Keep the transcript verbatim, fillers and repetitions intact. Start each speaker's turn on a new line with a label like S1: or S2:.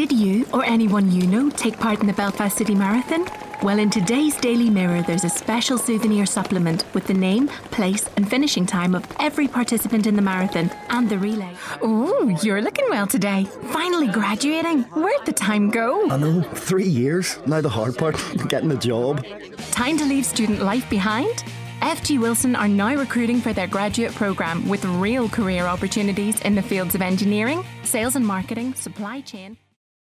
S1: Did you or anyone you know take part in the Belfast City Marathon? Well, in today's Daily Mirror, there's a special souvenir supplement with the name, place and finishing time of every participant in the marathon and the relay.
S2: Oh, you're looking well today. Finally graduating. Where'd the time go?
S3: I know, three years. Now the hard part, getting a job.
S2: Time to leave student life behind? F G Wilson are now recruiting for their graduate programme with real career opportunities in the fields of engineering, sales and marketing, supply chain...